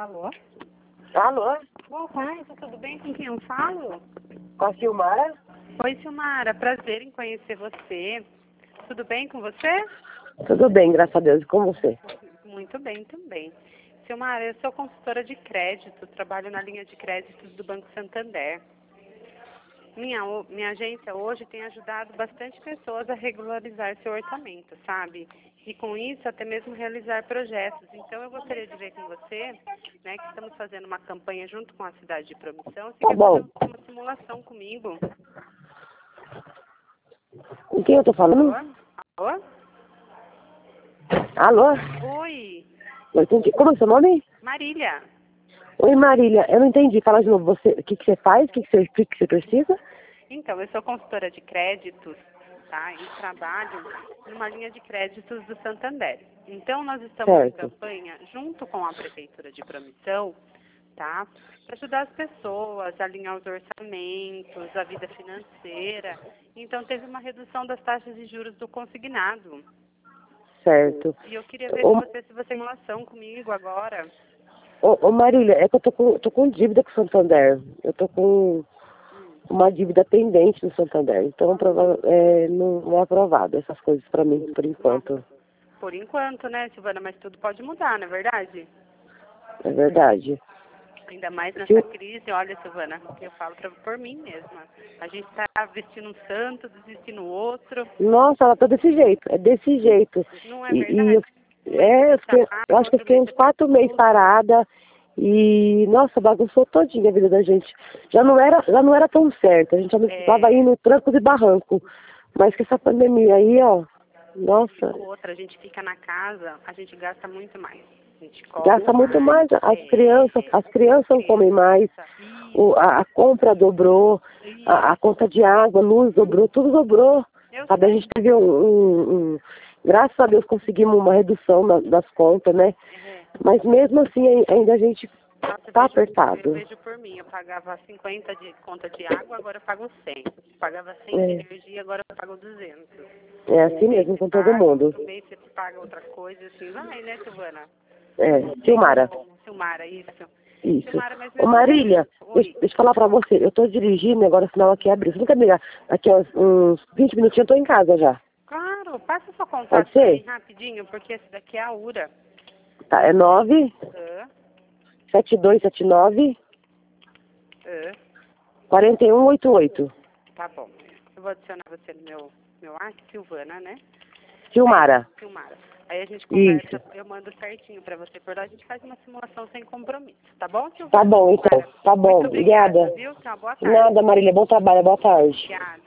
Alô? Alô? Boa tarde, tudo bem? Com quem eu falo? Com a Silmara? Oi, Silmara, prazer em conhecer você. Tudo bem com você? Tudo bem, graças a Deus. E com você? Muito bem também. Silmara, eu sou consultora de crédito, trabalho na linha de créditos do Banco Santander. Minha agência hoje tem ajudado bastante pessoas a regularizar seu orçamento, sabe? E com isso até mesmo realizar projetos. Então eu gostaria de ver com você, né, que estamos fazendo uma campanha junto com a cidade de Promissão. Você quer bom. fazer uma simulação comigo? Com quem eu tô falando? Alô? Alô? Oi, Oi, como é o seu nome? Marília. Oi, Marília. Eu não entendi. Fala de novo. Você, o que você faz? O que você precisa? Então, eu sou consultora de créditos, tá? E trabalho numa linha de créditos do Santander. Então, nós estamos em Certo. campanha, junto com a Prefeitura de Promissão, tá? Para ajudar as pessoas a alinhar os orçamentos, a vida financeira. Então, teve uma redução das taxas de juros do consignado. Certo. E eu queria ver com você se você tem relação comigo agora. Ô, Marília, é que eu tô com dívida com o Santander. Eu tô com uma dívida pendente no Santander. Então, não é aprovado essas coisas pra mim, por enquanto. Por enquanto, né, Silvana? Mas tudo pode mudar, não é verdade? É verdade. Ainda mais nessa crise, olha, Silvana, eu falo por mim mesma. A gente está vestindo um santo, desistindo o outro. Nossa, ela tá desse jeito. É desse jeito. Não é E verdade? eu acho que eu fiquei uns 4 meses parada e, nossa, bagunçou todinha a vida da gente. Já não era tão certo, a gente já não estava indo trancos e barranco. Mas com essa pandemia aí, ó, nossa, Outra, a gente fica na casa, a gente gasta muito mais. A gente come gasta muito mais, as crianças não comem mais, a compra dobrou, a conta de água, luz dobrou, tudo dobrou. Sabe, a gente teve graças a Deus conseguimos uma redução das contas, né? Mas mesmo assim ainda a gente tá apertado. Eu vejo por mim, eu pagava 50 de conta de água, agora eu pago 100. Pagava 100 de energia, agora eu pago 200. É assim mesmo com todo mundo. Outro mês você paga outra coisa, assim, vai, né, Silvana? Silmara. Silmara, isso. Isso. Silmara, mas Ô, Marília, deixa eu falar pra você, eu tô dirigindo, agora o sinal aqui abriu. Você não quer me ligar? Daqui a uns 20 minutinhos eu tô em casa já. Claro, passa seu contato Pode pra ser? mim rapidinho, porque esse daqui é a URA. Tá, é 97279 4188. Tá bom. Eu vou adicionar você no meu Silvana, né? Silmara. Silmara. Aí a gente conversa, Isso. eu mando certinho pra você. Por lá a gente faz uma simulação sem compromisso, tá bom, Silvana? Tá bom, então. Tá bom. Muito obrigada, Obrigada. viu? Uma boa tarde. Nada, Marília. Bom trabalho. Boa tarde. Obrigada.